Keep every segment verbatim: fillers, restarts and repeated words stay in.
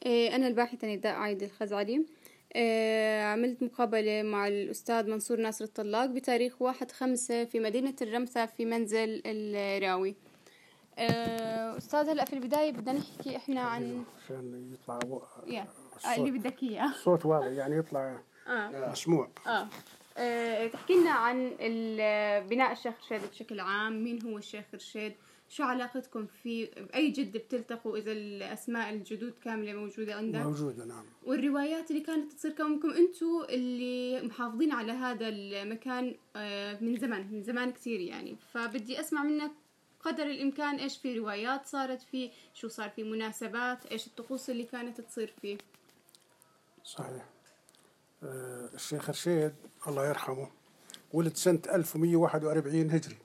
أنا الباحثة نداء عايد الخزعلي. عملت مقابلة مع الأستاذ منصور ناصر الطلاق بتاريخ واحد خمسة في مدينة الرمثة في منزل الراوي. أستاذ هلأ في البداية بدنا نحكي إحنا عن عشان يطلع و... yeah. اللي بدك إياه الصوت واضح يعني يطلع آه. مسموع. آه. أه تحكي لنا عن بناء الشيخ رشيد بشكل عام. مين هو الشيخ رشيد؟ شو علاقتكم فيه؟ بأي جد بتلتقوا إذا الأسماء الجدود كاملة موجودة عندك؟ موجودة نعم. والروايات اللي كانت تصير كونكم أنتوا اللي محافظين على هذا المكان من زمان من زمان كتير يعني. فبدي أسمع منك قدر الإمكان إيش في روايات صارت فيه، شو صار في مناسبات، إيش الطقوس اللي كانت تصير فيه. صحيح. أه الشيخ رشيد الله يرحمه ولد سنة ألف ومئة وواحد وأربعين هجري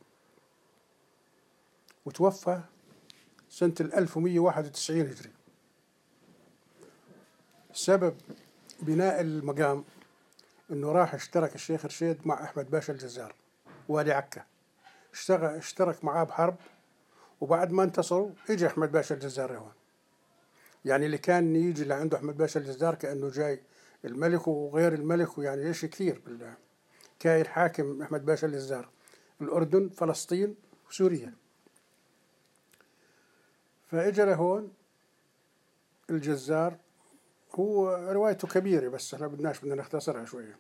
وتوفى سنة ألف ومئة وواحد وتسعين هجري. سبب بناء المقام انه راح اشترك الشيخ رشيد مع احمد باشا الجزار والي عكا، اشتغل اشترك معاه بحرب، وبعد ما انتصروا اجى احمد باشا الجزار هون. يعني اللي كان يجي لعنده احمد باشا الجزار كانه جاي الملك وغير الملك، ويعني ايش كثير بالله. كاين حاكم احمد باشا الجزار الاردن فلسطين وسوريا، فاجى لهون الجزار. هو روايته كبيرة بس احنا بدناش بدنا نختصرها شوية.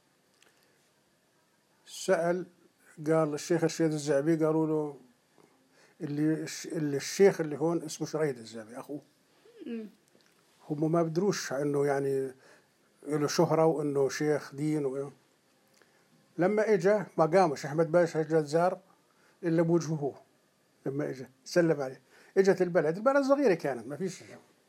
سأل قال الشيخ رشيد الزعبي، قالوا له اللي, اللي الشيخ اللي هون اسمه شريد الزعبي أخوه. هم ما بدروش انه يعني له شهرة وانه شيخ دين و... لما اجى ما قامش احمد باشا الجزار الا بوجهه هو. لما اجى سلم عليه، اجت البلد البلد صغيرة كانت ما فيش.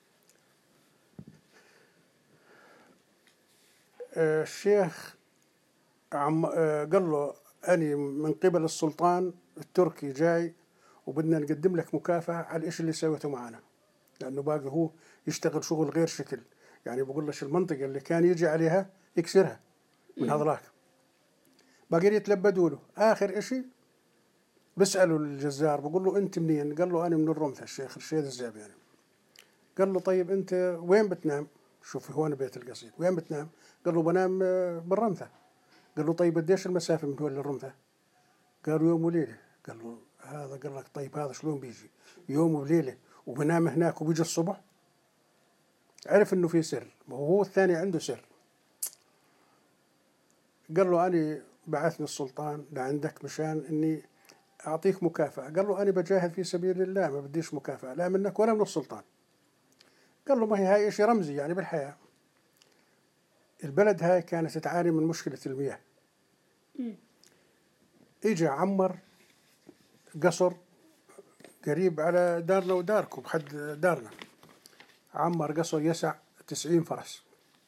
الشيخ عم قال له أنا من قبل السلطان التركي جاي وبدنا نقدم لك مكافأة على الإشي اللي سويته معنا، لأنه باقي هو يشتغل شغل غير شكل. يعني بقول لك المنطقة اللي كان يجي عليها يكسرها من هذلاك. باقي يتلبدوا له. آخر إشي بسألوا الجزار بقول له أنت منين؟ قال له أنا من الرمثة الشيخ رشيد الزعبي يعني. قال له طيب أنت وين بتنام؟ شوف هون بيت القصيد، وين بتنام؟ قال له بنام بالرمثة. قال له طيب قديش المسافة من هون للرمثة؟ قالوا يوم وليلة. قال له هذا قال لك طيب هذا شلون بيجي يوم وليلة وبنام هناك وبيجي الصبح؟ عرف انه في سر، وهو الثاني عنده سر. قال له أنا بعثني السلطان لعندك مشان اني اعطيك مكافأة. قال له أنا بجاهد في سبيل الله، ما بديش مكافأة لا منك ولا من السلطان. قال له ما هي هاي شيء رمزي يعني بالحياة. البلد هاي كانت تعاني من مشكلة المياه. اجى عمر قصر قريب على دارنا وداركم بحد دارنا. عمر قصر يسع تسعين فرس،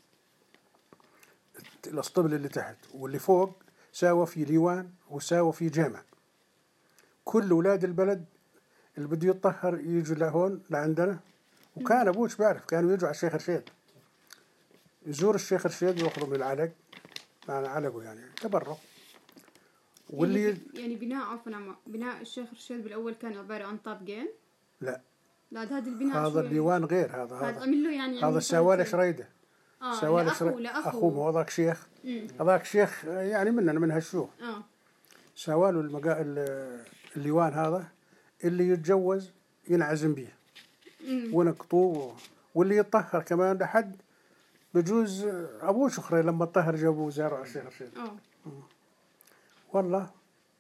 الاسطبل اللي تحت واللي فوق ساوى في ليوان وساوى في جامع. كل أولاد البلد اللي بده يتطهر يجوا لهون لعندنا. وكان أبوش بعرف كانوا يجوا على الشيخ رشيد، يزور الشيخ رشيد ويأخذوا من العلق، معنى علقه يعني تبرع. واللي يعني, يعني بناء عفوا بناء الشيخ رشيد بالأول كان عبارة عن طابقين؟ لا لا هذا البناء هذا الليوان غير هذا. هذا عمل له يعني هذا سوالة شريدة. اه سوالة لأخوه لأخوه أخوه هذاك شيخ. هذاك شيخ يعني مننا من هالشوف. اه سوالوا المقا... الليوان هذا اللي يتجوز ينعزم به ونقطوه، واللي يتطهر كمان لحد بجوز أبوه شخري لما طهر جابوه زارع الشيخ رشيد. اه والله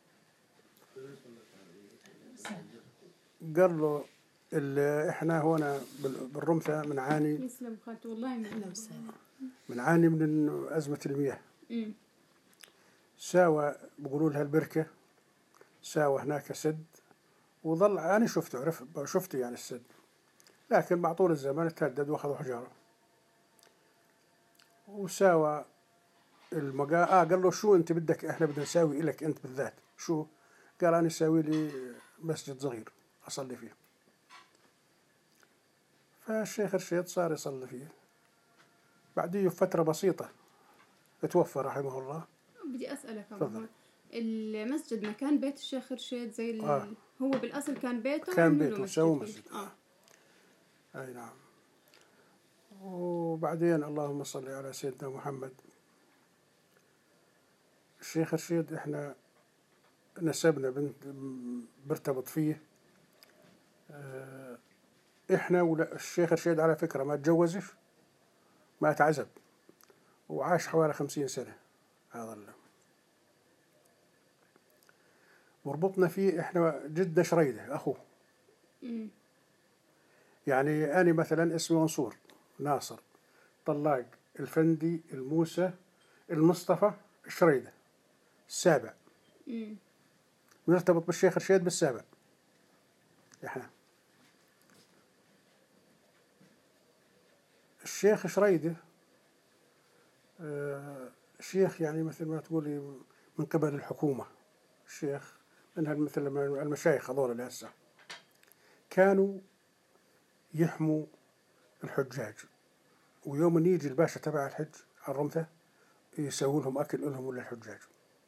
قال له اللي احنا هنا بالرمثة بنعاني والله بنعاني من أزمة المياه. ساوى بقولوا لها البركة، ساوى هناك سد وظل. أنا شفته عرف شفته يعني السد، لكن مع طول الزمان تهدد واخذوا حجارة. وساوى المقا آه قال له شو أنت بدك إحنا بدنا نساوي إلك أنت بالذات شو؟ قال أنا ساوي لي مسجد صغير أصلي فيه. فالشيخ رشيد صار يصلي فيه. بعديه فترة بسيطة توفى رحمه الله. بدي أسألك أبو، المسجد مكان بيت الشيخ رشيد زي آه. هو بالأصل كان بيته كان بيته سوى مسجد. آه. أي نعم. وبعدين اللهم صل على سيدنا محمد. الشيخ رشيد احنا نسبنا بنت برتبط فيه. احنا ولا الشيخ رشيد على فكرة ما تجوزش، ما تعزب، وعاش حوالي خمسين سنة. هذا اللي وربطنا فيه احنا جدنا شريدة أخوه. يعني أنا مثلا اسمي منصور ناصر طلاق الفندي الموسى المصطفى الشريدة السابع. نرتبط بالشيخ رشيد بالسابع احنا. الشيخ شريدة آه شيخ يعني مثل ما تقولي من قبل الحكومة. الشيخ من مثل المشايخ هذول اللي هسه كانوا يحموا الحجاج، ويوم يجي الباشا تبع الحج على الرمثة يسوي لهم أكل لهم ولا الحجاج.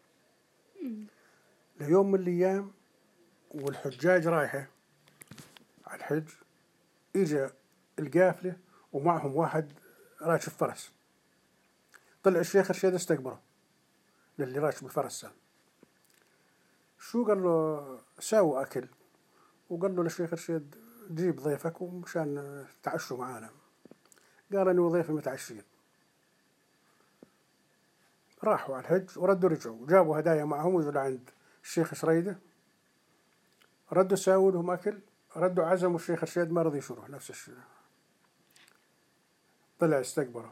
ليوم من الأيام والحجاج رايحة على الحج إجا القافلة ومعهم واحد راكب فرس. طلع الشيخ رشيد استقبله للي راكب الفرس. شو قال له؟ ساووا أكل، وقال له للشيخ رشيد جيب ضيفك ومشان تعشوا معانا. قال أنا وضيفي متعشين. راحوا على الحج وردوا رجعوا جابوا هدايا معهم ويجوا لعند الشيخ شريدة. ردوا ساووا لهم أكل، ردوا عزموا الشيخ رشيد ما رضي يشوره نفس الشيء. طلع استقبله.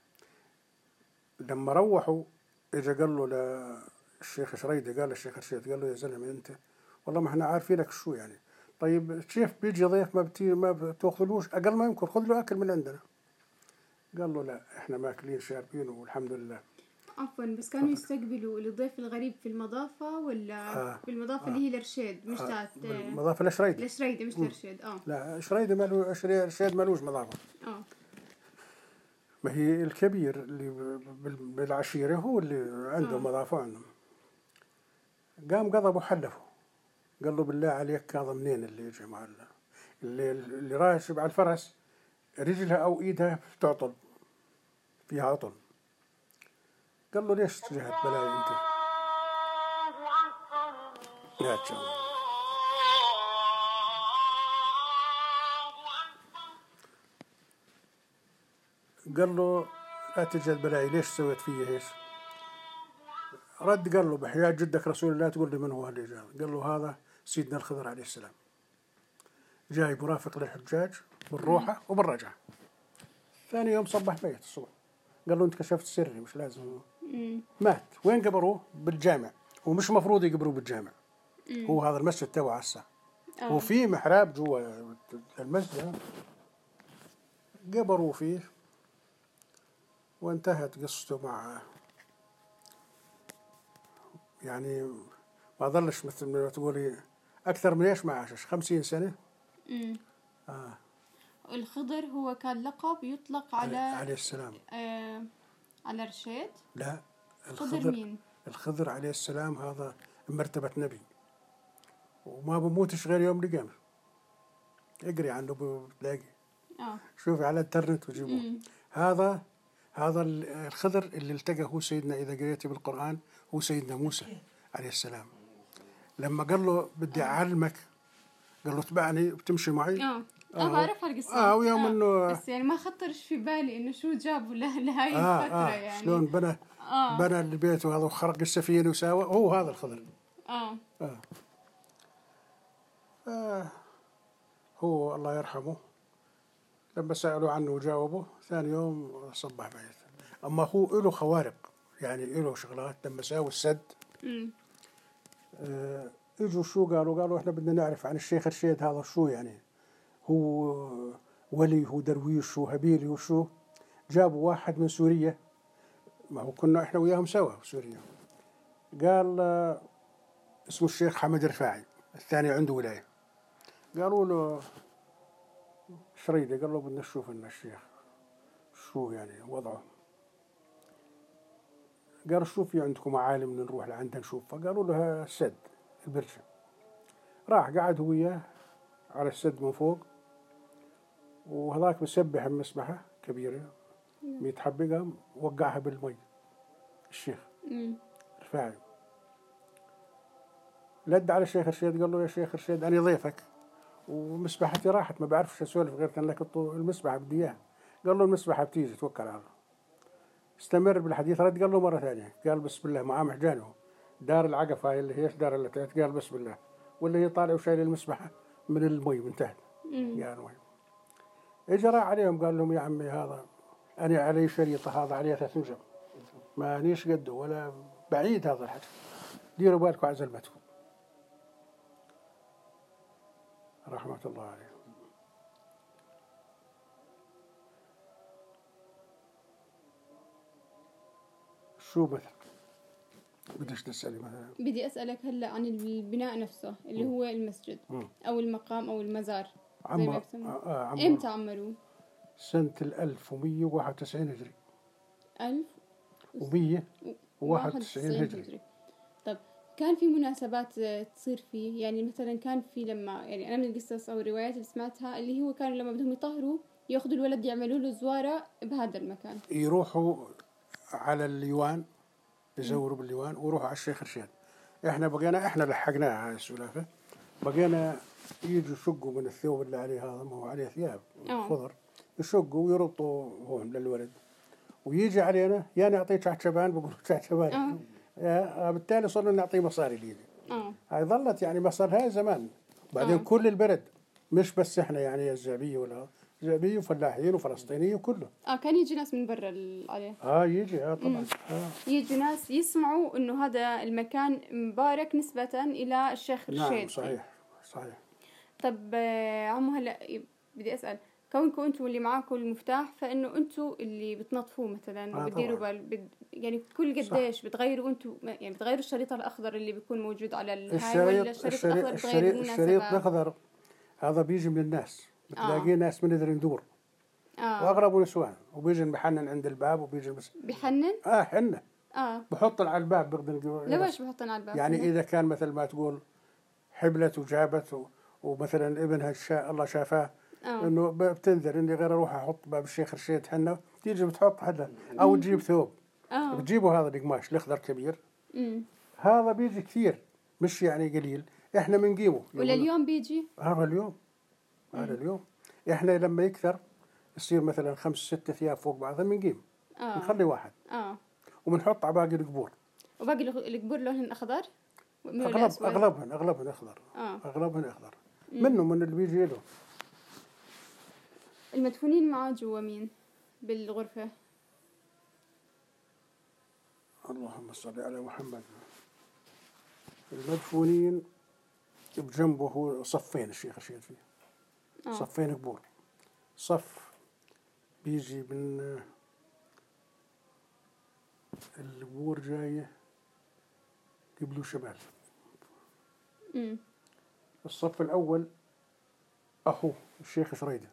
لما روحوا إجا قال له للشيخ شريدة، قال للشيخ رشيد قال له يا زلمة أنت والله ما احنا عارفينك شو يعني. طيب كيف بيجي ضيف ما بتي ما بتاخذلوش أقل ما يمكن، خذ له أكل من عندنا. قال له لا احنا ماكلين شاربين والحمد لله. عفوا بس كانوا يستقبلوا الضيف الغريب في المضافة ولا آه في المضافة آه اللي هي لرشيد مش آه تاعت المضافة لشريدة. لشريدة مش لرشيد. اه لا شريدة مالو رشيد مالوش مضافة. اه ما هي الكبير اللي بالعشيرة هو اللي عنده آه. مضافة عندهم. قام قضب وحلفه، قال له بالله عليك هذا منين اللي يجي مع اللي اللي راكب على الفرس رجلها أو إيدها تعطل فيها عطل. قال له ليش جهت بلاي أنت يا تشوف. قال له لا تجهد بلاي ليش سويت فيه هيك؟ رد قال له بحياة جدك رسول الله تقول لي من هو اللي جاء؟ قال له هذا سيدنا الخضر عليه السلام جاي مرافق للحجاج بالروحة وبالرجعة. ثاني يوم صبح ميت الصبح. قال له انت كشفت سري مش لازم. مات. وين قبروه؟ بالجامع، ومش مفروض يقبروه بالجامع. هو هذا المسجد تبع هسه وفي محراب جوا المسجد قبروه فيه، وانتهت قصته مع يعني ما ظلش مثل ما تقولي أكثر من إيش ما عاشش خمسين سنة. امم آه. الخضر هو كان لقب يطلق على عليه السلام. آه على رشيد. لا الخضر مين؟ الخضر عليه السلام هذا مرتبة نبي وما بموتش غير يوم القيامة. اقري عنه بتلاقي. اه شوفي على الانترنت وجيبوه. هذا هذا الخضر اللي التقى هو سيدنا إذا قريتي بالقرآن هو سيدنا موسى عليه السلام. لما قال له بدي أعلمك قال له اتبعني بتمشي معي. اه اه بعرف هالقصة. اه ويوم انه آه. بس يعني ما خطرش في بالي انه شو جابوا له لهاي آه الفترة. آه يعني شلون بنى آه. بنى البيت وهذا وخرق السفينة وساوى هو هذا الخضر. اه آه. آه. هو الله يرحمه لما سألوا عنه وجاوبوا ثاني يوم صبح ميت. أما هو له خوارق يعني له شغلات. لما ساووا السد آه اجوا شو قالوا؟ قالوا احنا بدنا نعرف عن الشيخ رشيد هذا شو يعني، هو ولي هو درويش هو هبيلي وشو. جابوا واحد من سوريا، ما هو كنا احنا وياهم سوا في سوريا. قال آه اسمه الشيخ حمد رفاعي الثاني عنده ولاية. قالوا له شريدة، قال له بدنا نشوف لنا الشيخ شو يعني وضعه. قالوا شو في عندكم عالم نروح لعنده نشوف؟ فقالوا له السد البرشة. راح قعد هو وياه على السد من فوق، وهذاك مسبح بمسبحة كبيرة مية حبة قام وقعها بالمي الشيخ مم. رفاعي. لد على الشيخ رشيد قال له يا شيخ رشيد أنا ضيفك ومسبحتي راحت ما بعرفش أسولف غير كان لك المسبحة بدي إياها. قال له المسبحة بتيجي توكل على الله. استمر بالحديث. رد قال له مرة ثانية قال بسم الله معاه محجانه دار العقف هاي اللي هي ايش دار اللي تحت قال بسم الله واللي هي طالع وشايل المسبحة من المي من تحت. قال وين اجى راح عليهم قال لهم يا عمي هذا أنا علي شريطة هذا عليه ثلاث نجم ما نيش قده ولا بعيد هذا الحكي ديروا بالكم على زلمتكم رحمة الله عليه. شو مثلا بديش تسألي مثلا؟ بدي أسألك هلا عن البناء نفسه اللي هو المسجد مم. أو المقام أو المزار زي عمر ما بسموه. آه عمر إمتى عمروه؟ سنة الألف ومية وواحد وتسعين هجري. ألف ومية وواحد وتسعين هجري. طب كان في مناسبات تصير فيه يعني مثلا كان في لما يعني أنا من القصص أو الروايات اللي سمعتها اللي هو كانوا لما بدهم يطهروا يأخذوا الولد يعملوا له زوارة بهذا المكان يروحوا على الليوان يزوروا بالليوان ويروحوا على الشيخ رشيد. احنا بقينا احنا لحقناها هاي السلافة بقينا يجوا يشقوا من الثوب اللي عليه هذا ما هو عليه ثياب خضر يشقوا ويربطوا هون للولد ويجي علينا يا نعطيه شعشبان بقول شعشبان آه. بالتالي صرنا نعطيه مصاري ليدي. اه هاي ظلت يعني مصر هاي زمان بعدين أوه. كل البلد مش بس احنا يعني الزعبية ولا زعبية وفلاحين وفلسطينيين وكله. اه كان يجي ناس من برا عليه. اه يجي اه طبعا آه. يجي ناس يسمعوا انه هذا المكان مبارك نسبة الى الشيخ رشيد. نعم صحيح صحيح. طب عمو هلا بدي اسال كونكم انتم اللي معاكم المفتاح فانه انتم اللي بتنظفوه مثلا آه وبتديروا بال بد... يعني كل قديش بتغيروا انتم يعني بتغيروا الشريط الاخضر اللي بيكون موجود على الهاي ولا الشريط, الشريط الاخضر بتغيروا الشريط الاخضر هذا بيجي من الناس بتلاقيه آه. ناس من ندور آه. واغلبوا نسوان وبيجي بحنن عند الباب وبيجي بس بحنن اه حنه اه بحطن على الباب بقدر ليش بحطن على الباب يعني اذا كان مثل ما تقول حبلت وجابت و... ومثلا ابنها الشا... الله شافاه آه. انه بتنذر اني غير اروح احط باب الشيخ رشيد حنه تيجي بتحط هذا او تجيب ثوب آه. بتجيبوا هذا القماش الاخضر كبير مم. هذا بيجي كثير مش يعني قليل احنا بنقيمه ولا اليوم بيجي هذا اليوم هذا اليوم احنا لما يكثر يصير مثلا خمس ست ثياب فوق بعضها بنقيم آه. نخلي واحد اه وبنحط على باقي القبور وباقي القبور لونهن اخضر اغلب اغلبهن اغلبهن اخضر آه. اغلبهن اخضر منه من اللي بيجي له. المدفونين معاه جوا مين بالغرفة؟ اللهم صل على محمد. المدفونين بجنبه هو صفين الشيخ رشيد فيه آه. صفين قبور صف بيجي من القبور جاية قبله شمال. مم. الصف الأول أخوه الشيخ شريدة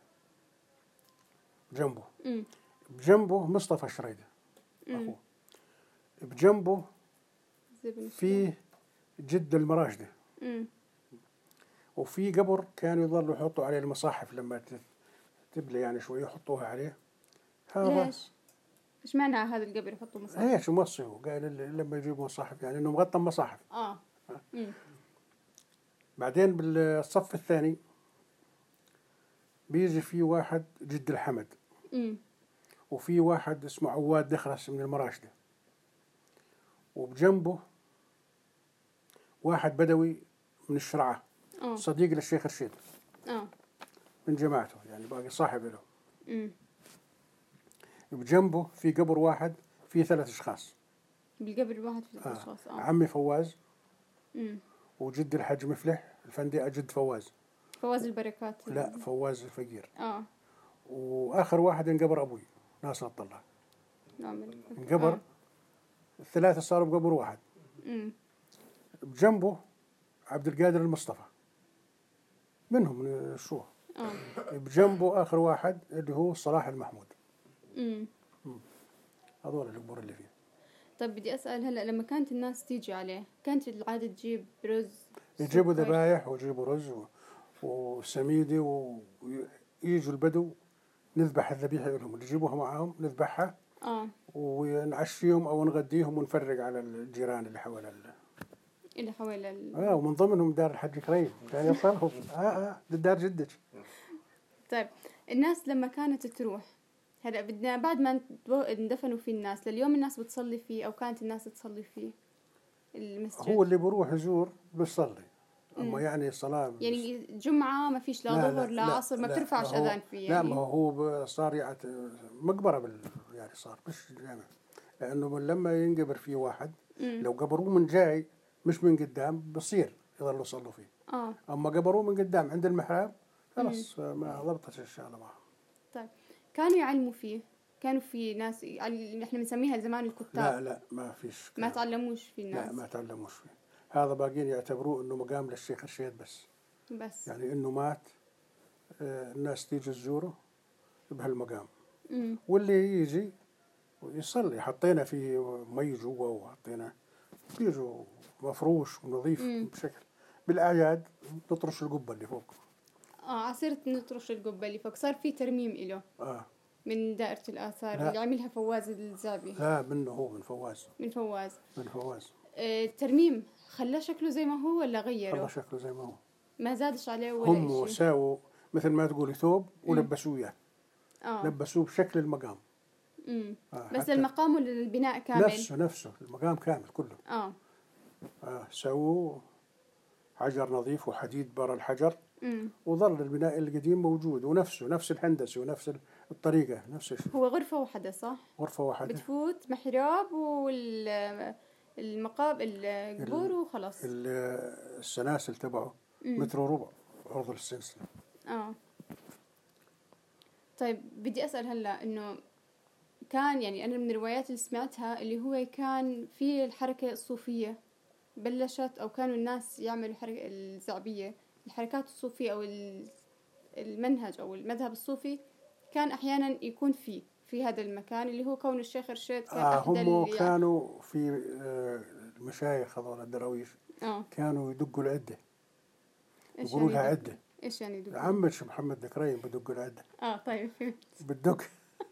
بجنبه مم. بجنبه مصطفى شريدة أخوه بجنبه في جد المراجدة مم. وفي قبر كانوا يظلوا يحطوا عليه المصاحف لما تبلى يعني شوي يحطوها عليه. هذا ليش؟ ايش معنى هذا القبر يحطوا مصاحف؟ ايش موصي هو قال لما يجيبوا مصاحف يعني انه مغطى مصاحف. اه مم. بعدين بالصف الثاني بيجي في واحد جد الحمد مم. وفي واحد اسمه عواد دخرس من المراشدة وبجنبه واحد بدوي من الشرعة أوه. صديق للشيخ رشيد أوه. من جماعته يعني باقي صاحب له. مم. بجنبه في قبر واحد فيه ثلاث أشخاص بالقبر الواحد فيه ثلاث آه. أشخاص آه. عمي فواز مم. وجد الحج مفلح الفندقة جد فواز فواز البركات لا فواز الفقير اه واخر واحد انقبر ابوي ناصر الطلع نعم انقبر آه. الثلاثه صاروا بقبر واحد. امم بجنبه عبد القادر المصطفى منهم من الشوه اه بجنبه اخر واحد اللي هو صلاح المحمود. امم هذول القبور اللي فيه. طيب بدي اسال هلا لما كانت الناس تيجي عليه كانت العاده تجيب رز يجيبوا ذبايح ويجيبوا رز وسميدي ويجوا البدو نذبح الذبيحة لهم، اللي يجيبوها معاهم نذبحها اه ونعشيهم أو نغديهم ونفرق على الجيران اللي حول ال... اللي حول ال... آه ومن ضمنهم دار الحج كريم كان يوصلهم آه آه دار جدك. طيب الناس لما كانت تروح هلا بدنا بعد ما اندفنوا فيه الناس لليوم الناس بتصلي فيه أو كانت الناس تصلي فيه المسجد؟ هو اللي بروح يزور بيصلي، أما مم. يعني صلاة يعني جمعة ما فيش لا ظهر لا, لا عصر ما بترفعش أذان فيه يعني. لا ما هو صار يعني مقبرة بال يعني صار مش جامع، لأنه من لما ينقبر فيه واحد مم. لو قبروه من جاي مش من قدام بصير يظلوا يصلوا فيه. آه. أما قبروه من قدام عند المحراب خلاص ما ضبطت الشغلة معه. طيب كانوا يعلموا فيه؟ كانوا في ناس اللي احنا بنسميها زمان الكتاب؟ لا لا ما فيش ما تعلموش في الناس؟ لا ما تعلموش فيه، هذا باقين يعتبروه انه مقام للشيخ الشيد بس بس يعني انه مات آه الناس تيجي تزوره بهالمقام. مم. واللي يجي ويصلي حطينا فيه مي جوا وحطينا بيجوا مفروش ونظيف مم. بشكل بالأعياد نطرش القبة اللي فوق. اه عصرت نطرش القبة اللي فوق، صار في ترميم إله آه. من دائرة الآثار لا. اللي عملها فواز الزعبي. لا منه هو من فواز. من فواز. من فواز. آه الترميم خلاه شكله زي ما هو ولا غيره؟ خلاه شكله زي ما هو. ما زادش عليه ولا هم شيء؟ ساووا مثل ما تقولي ثوب ولبسوه اياه. آه. لبسوه بشكل المقام. امم آه بس المقام ولا البناء كامل؟ نفسه نفسه المقام كامل كله. اه آه سووا حجر نظيف وحديد برا الحجر. امم وظل البناء القديم موجود ونفسه نفس الهندسة ونفس الطريقة نفس الشيء. هو غرفة واحدة صح؟ غرفة واحدة بتفوت محراب والمقاب القبور وخلاص. السلاسل تبعه متر وربع عرض السلسلة. اه طيب بدي أسأل هلا إنه كان يعني أنا من الروايات اللي سمعتها اللي هو كان في الحركة الصوفية بلشت أو كانوا الناس يعملوا حركة الزعبية، الحركات الصوفية أو المنهج أو المذهب الصوفي كان أحيانا يكون فيه في هذا المكان اللي هو كون الشيخ رشيد كان آه أحد هم كانوا في آه المشايخ هذول الدراويش آه. كانوا يدقوا العدة يعني يقولوا لها عدة. إيش يعني يدقوا؟ عمك محمد دكريم بدق العدة. آه طيب فهمت. بدق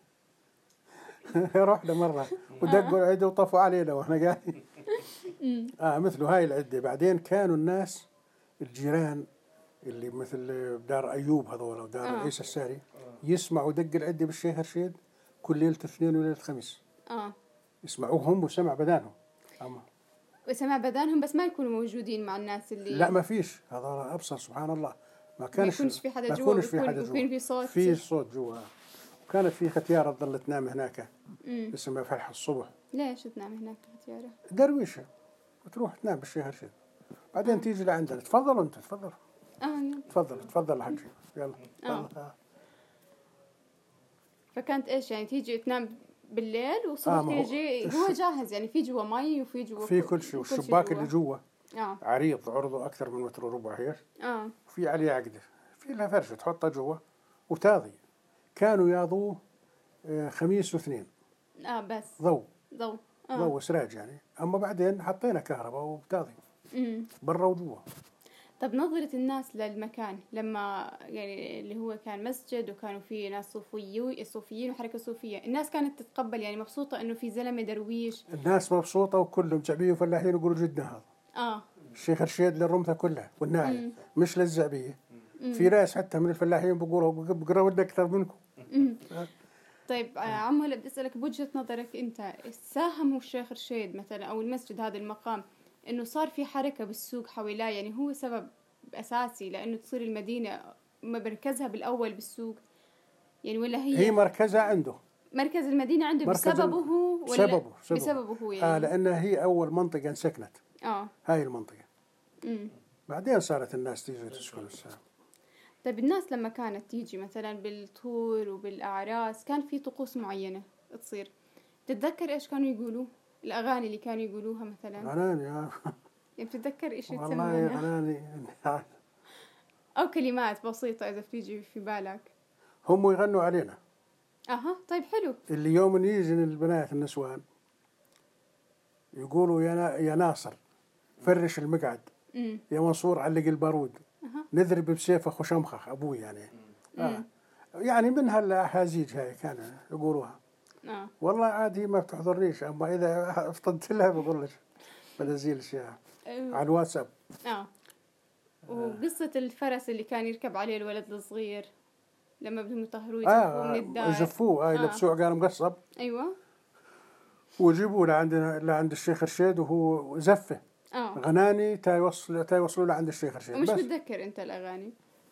رحنا مرة ودقوا العدة وطفوا علينا واحنا قاعدين. آه مثله هاي العدة. بعدين كانوا الناس الجيران اللي مثل دار أيوب هذول ودار آه. عيسى الساري يسمعوا دق العدة بالشيخ رشيد كل ليلة اثنين وليلة خميس. آه. يسمعوهم وسمع بدانهم. أما وسمع بدانهم بس ما يكونوا موجودين مع الناس اللي لا ما فيش هذا أبصر سبحان الله ما كانش ما يكونش في حدا ما جوا يكونش في حدا جوا بيكون في صوت في صوت جوا. كانت في ختيارة تظل تنام هناك مم. اسمها فلح الصبح. ليش تنام هناك ختيارة؟ درويشة وتروح تنام بالشيخ رشيد بعدين آه. تيجي لعندنا. تفضلوا انت تفضل اه تفضل تفضل حجي يلا. آه. آه. فكانت ايش يعني تيجي تنام بالليل والصبح آه تيجي هو, هو جاهز يعني في جوا مي وفي جوا في كل شيء. والشباك اللي جوا آه. عريض عرضه أكثر من متر وربع هيك. اه في عليه عقدة في لها فرشة تحطها جوا وتاضي. كانوا ياضوه خميس واثنين. اه بس ضوء ضوء آه. ضوء سراج يعني. أما بعدين حطينا كهرباء وبتاضي برا وجوا. طب نظرة الناس للمكان لما يعني اللي هو كان مسجد وكانوا فيه ناس صوفيين صوفيين وحركة صوفية، الناس كانت تتقبل يعني مبسوطة إنه في زلمة درويش؟ الناس مبسوطة وكلهم شعبية وفلاحين يقولوا جدنا هذا. آه. الشيخ رشيد للرمثة كلها والناعية مش للزعبية. في ناس حتى من الفلاحين بيقولوا بقرا ودنا أكثر منكم. طيب عمو هلا بدي أسألك بوجهة نظرك أنت ساهموا الشيخ رشيد مثلا أو المسجد هذا المقام إنه صار في حركة بالسوق حواليه، يعني هو سبب أساسي لأنه تصير المدينة مركزها بالأول بالسوق يعني، ولا هي هي مركزها عنده مركز المدينة عنده بسببه هو ولا بسببه سببه. بسببه هو يعني آه لأنها هي أول منطقة سكنت. آه هاي المنطقة. امم بعدين صارت الناس تيجي تسكن السلام. طيب الناس لما كانت تيجي مثلا بالطور وبالأعراس كان في طقوس معينة تصير، تتذكر إيش كانوا يقولوا الأغاني اللي كانوا يقولوها مثلا؟ غناني آه. يعني بتتذكر إيش والله غناني أو كلمات بسيطة إذا بتيجي في بالك. هم يغنوا علينا. أها طيب حلو. اللي يوم يجي البنات النسوان يقولوا يا يا ناصر فرش المقعد. مم. يا منصور علق البارود. أها. نضرب بسيف أخو شمخخ أبوي يعني. آه. يعني منها الأحازيج هاي كانوا يقولوها. اه والله عادي ما بتحضرنيش، أما إذا افتضت لها بقول لك بنزيل أشياء على الواتساب. اه وقصة الفرس اللي كان يركب عليه الولد الصغير لما بدهم يطهروه يزفوه من آه الدار. يزفوه، آه يلبسوه عقال مقصب. ايوه. ويجيبوه لعندنا لعند الشيخ رشيد وهو زفه. اه غناني تا يوصل تا يوصلوا لعند الشيخ رشيد. ومش بس متذكر انت الاغاني؟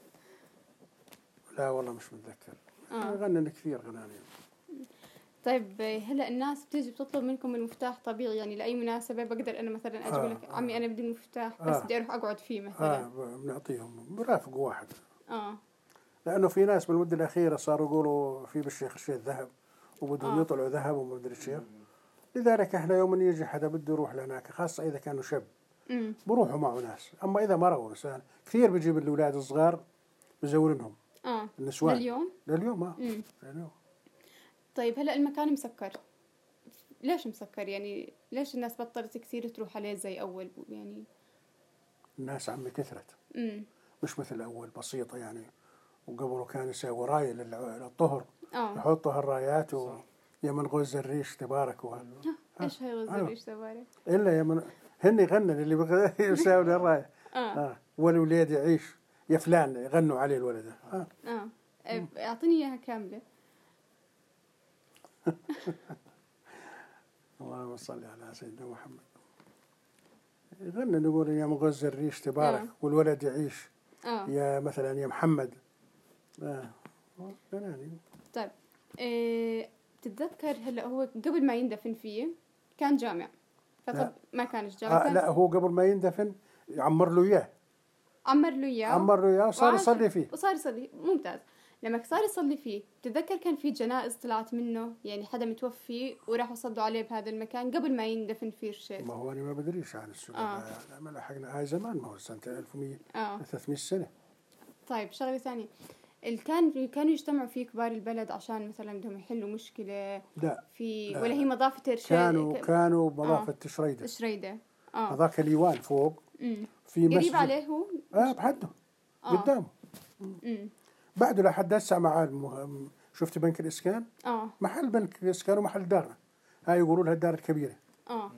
لا والله مش متذكر. آه. غنن كثير غناني. طيب هلا الناس بتيجي بتطلب منكم المفتاح طبيعي يعني لاي مناسبه، بقدر انا مثلا اجي اقول لك آه. عمي انا بدي المفتاح بس آه. بدي اروح اقعد فيه مثلا. اه بنعطيهم برافقوا واحد. اه لانه في ناس بالمده الاخيره صاروا يقولوا في بالشيخ رشيد ذهب وبدهم آه. يطلعوا ذهب وما ادري شيء. لذلك احنا يوم يجي حدا بده يروح لهناك، خاصه اذا كانوا شاب امم بروحوا معه ناس. اما اذا مروا مثلا كثير بيجيب الاولاد الصغار بزورنهم اه النسوان لليوم. لليوم اه امم لليوم. طيب هلا المكان مسكر، ليش مسكر يعني؟ ليش الناس بطلت كثير تروح عليه زي اول يعني؟ الناس عمي كثرت، امم مش مثل اول بسيطه يعني. وقبله كان يسوي رايه لل- للطهر، اه يحطوا هالرايات ويمن غز الريش تبارك وهذا. ايش هي غزة أيوة. الريش تبارك؟ الا يمن هن يغنن اللي بغ- يساوي الرايه. اه اه والولاد يعيش يا فلان يغنوا عليه الولد. اه اه اعطيني اياها كامله. اللهم صل على سيدنا محمد. يغنن يقول يا مغز الريش تبارك آه. والولد يعيش اه يا مثلا يا محمد. اه غناني. طيب إيه بتتذكر هلا هو قبل ما يندفن فيه كان جامع، فطب لا. ما كانش جامع، آه كان لا هو قبل ما يندفن عمر له اياه، عمر له اياه عمر له اياه صار وعاش- يصلي فيه. وصار يصلي. ممتاز. لما صار يصلي فيه بتتذكر كان في جنائز طلعت منه يعني حدا متوفي وراحوا صلوا عليه بهذا المكان قبل ما يندفن فيه رشيد. ما هو انا ما بدريش عن السؤال. آه. لا ما لحقنا هاي زمان، ما هو سنه ألف ومئة اه ثلاثمئة سنه. طيب شغله ثانيه، اللي كان كانوا يجتمعوا فيه كبار البلد عشان مثلا بدهم يحلوا مشكله لا في لا. ولا هي مضافه رشيد كانوا ك- كانوا بمضافه آه. شريده. شريده. اه هذاك اليوان فوق امم في مسجد قريب عليه هو. اه بحده آه. قدامه. امم بعده لحد هسه معالم. شفت بنك الاسكان؟ اه محل بنك الاسكان ومحل دارنا. هاي يقولوا لها الدار الكبيره. اه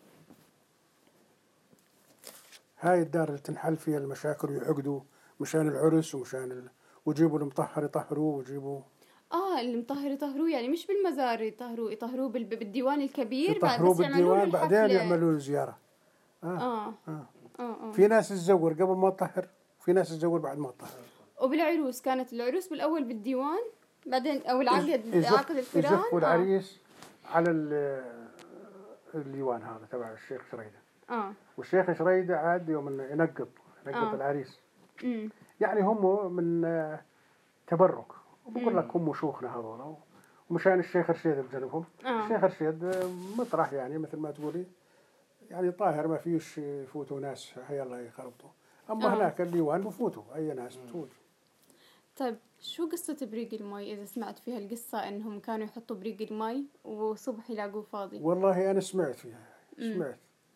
هاي الدار اللي تنحل فيها المشاكل ويعقدوا مشان العرس ومشان ال... ويجيبوا المطهر يطهروه ويجيبوا اه المطهر يطهروه يعني مش بالمزار يطهروه، يطهروه بال- بالديوان الكبير بعد يطهروه بس يعملوا له بالديوان بعدين الحفلة. يعملوا له زياره. آه. اه آه. اه اه في ناس تزور قبل ما تطهر، في ناس تزور بعد ما تطهر. وبالعروس كانت العروس بالاول بالديوان بعدين او العقد يزف- عقد الفيران. يزفوا العريس على ال- الديوان هذا تبع الشيخ شريده. اه والشيخ شريده عاد يوم إنه ينقط ينقط آه. العريس. امم يعني هم من آه، تبرك. وبقول مم. لك هم شيوخنا هذول ومشان الشيخ رشيد بجنبهم. آه. الشيخ رشيد آه، مطرح يعني مثل ما تقولي يعني طاهر، ما فيش يفوتوا ناس حي الله يخربطوا. اما آه. هناك الديوان بفوتوا اي ناس بتفوت. طيب شو قصة بريق المي؟ إذا سمعت فيها القصة إنهم كانوا يحطوا بريق المي وصبح يلاقوه فاضي. والله انا سمعت فيها مم. سمعت،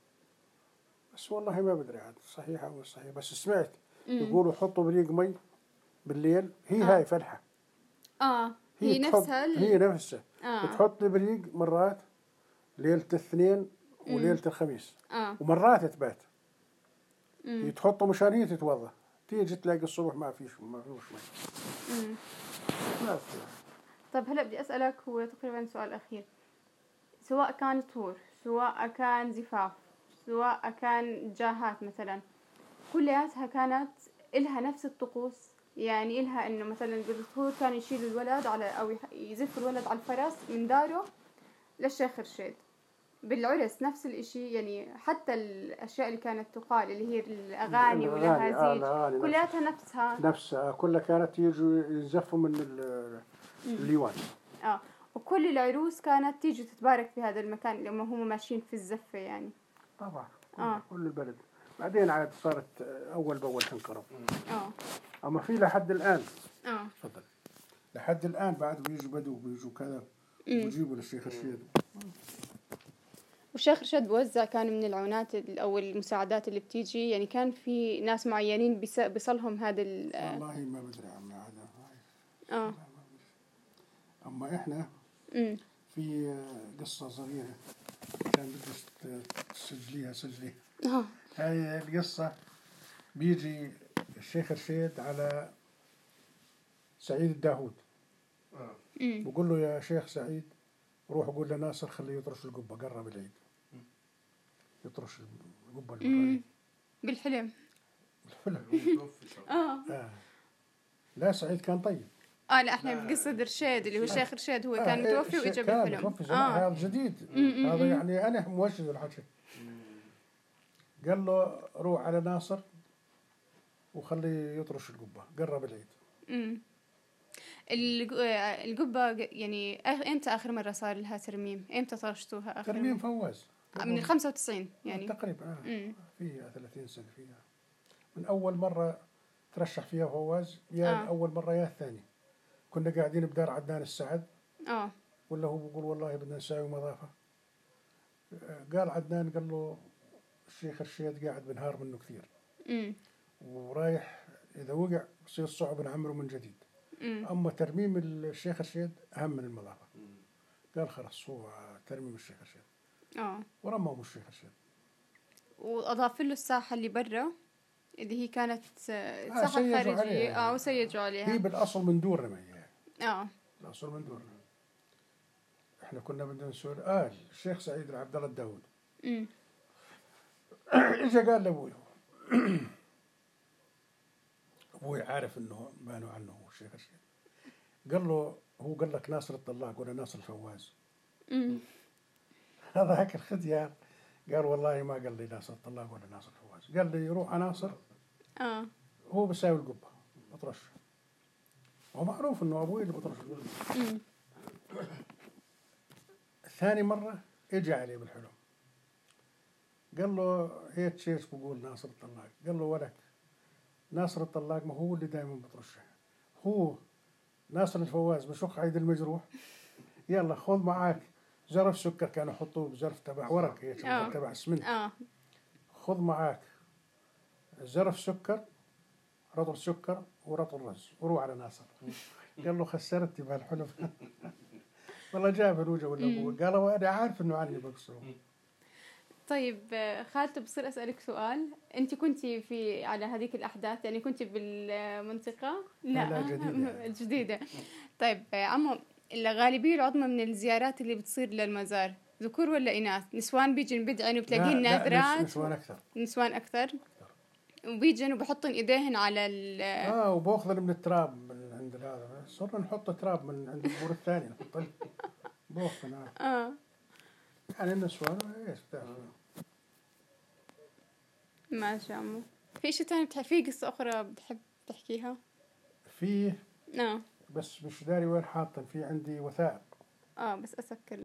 بس والله ما بدري عاد صحيح او مش صحيح، بس سمعت مم. يقولوا حطوا بريق مي بالليل. هي آه. هاي فلحه. اه هي, تحط- نفسها ال... هي نفسها آه. تحط البريق مرات ليله الاثنين وليله الخميس اه ومرات تبات. مم. هي تحطه مشان هي تتوضا، تيجي تلاقي الصبح ما فيش ما فيش مي. مم. ما في. طب هلا بدي أسألك هو تقريبا سؤال أخير، سواء كان طهور سواء كان زفاف سواء كان جاهات مثلا، كلياتها كانت إلها نفس الطقوس يعني؟ إلها إنه مثلا بالطهور كانوا يشيلوا الولد على أو يح- يزفوا الولد على الفرس من داره للشيخ رشيد. بالعرس نفس الإشي يعني، حتى الأشياء اللي كانت تقال اللي هي الأغاني الأغاني، آه، والأهازيج الأغاني كلياتها نفسها. نفسها كلها كانت يجوا ينزفوا من ال- الليوان. اه وكل العروس كانت تيجي تتبارك في هذا المكان لما هم ماشيين في الزفة يعني. طبعا آه. كل البلد. بعدين عاد صارت اول باول تنقرض. اه اما في لحد الان. اه تفضل. لحد الان بعد بيجوا بدو بيجوا كذا ويجيبوا للشيخ رشيد. والشيخ رشاد بوزع كان من العونات ال- او المساعدات اللي بتيجي يعني، كان في ناس معينين بيس- بيصلهم هذا ال والله ما بدري عن هذا. اه ما إحنا امم في قصة صغيرة كان بدك تسجليها سجليها. اه هاي القصة بيجي الشيخ رشيد على سعيد الداهود، امم بقول له يا شيخ سعيد روح قول لناصر خليه يطرش القبة، قرب العيد يطرش القبة المرة امم دي. بالحلم. بالفعل. اه آه. لا سعيد كان طيب. اه لا احنا بقصة رشيد اللي هو الشيخ رشيد، هو آه كان إيه متوفي الشيء واجا كان بالحلم. متوفي زمان، اه هذا جديد. أمم، هذا أمم. يعني أنا موجد الحكي. قال له روح على ناصر وخليه يطرش القبة، قرب العيد. امم الج- آه، القبة ج- يعني آخ- امتى اخر مرة صار لها ترميم؟ امتى طرشتوها اخر ترميم مرة؟ فواز من ال خمسة وتسعين يعني. تقريبا آه. امم فيها ثلاثين سنة فيها. من أول مرة ترشح فيها فواز يا اه أول مرة يا الثاني. كنا قاعدين بدار عدنان السعد، اه ولا هو بيقول والله بدنا نساوي مضافة. آه، قال عدنان قال له الشيخ الشيد قاعد بنهار منه كثير امم ورايح إذا وقع بصير صعب نعمره من جديد. امم أما ترميم الشيخ الشيد أهم من المضافة. قال خلاص هو ترميم الشيخ الشيد، اه ورمموا الشيخ الشيد. واضاف له الساحة اللي برا اللي هي كانت آه، آه ساحة سيجوا خارجية. عليها. اه وسيجوا هي عليها. بالأصل من دورنا ما هي. اه الأصل من دورنا. احنا كنا بدنا نسوي اه الشيخ سعيد عبد الله الداود امم اجى قال لابوي، ابوي عارف انه بانوا عنه هو الشيخ الشيخ، قال له هو قال لك ناصر الطلاق ولا ناصر الفواز؟ امم هذا هيك الخديار. قال والله ما قال لي ناصر الطلاق ولا ناصر الفواز، قال لي روح على ناصر اه هو بساوي القبه بطرش. هو معروف انه ابوي اللي بطرش القبه. امم ثاني مره اجى عليه بالحلم قال له هيك شيخ بقول ناصر الطلاق، قال له ولك ناصر الطلاق ما هو اللي دائما بطرشه، هو ناصر الفواز بشق عيد المجروح. يلا خذ معاك زرف سكر، كانوا يحطوه بزرف تبع ورق هيك اه تبع اسمنت. اه خذ معاك زرف سكر، رطل سكر ورطل رز وروح على ناصر. قال له خسرتني بهالحلف. والله جاب الوجه ولا ابوه قال له انا عارف انه عني بكسره. طيب آه، خالته بصير أسألك سؤال. أنت كنتي في على هذيك الأحداث يعني كنتي بالمنطقة؟ لا، لا، جديدة. جديدة. طيب آه، عمو الغالبية العظمى من الزيارات اللي بتصير للمزار ذكور ولا إناث؟ نسوان بيجن بدعن وبتلاقيهن لا لا ناذرات؟ نس- نسوان اكثر. نسوان أكثر. وبيجن وبحطن إيديهن على ال اه وباخذن من التراب من عند هذا، صرنا نحط تراب من عند البور الثاني نحط له باخذن. آه. آه يعني النسوان ايش بتعرف. ماشي عمو. في شيء تاني بتحب، في قصة أخرى بتحب تحكيها؟ فيه آه بس مش داري وين حاطن، في عندي وثائق. آه بس أسكر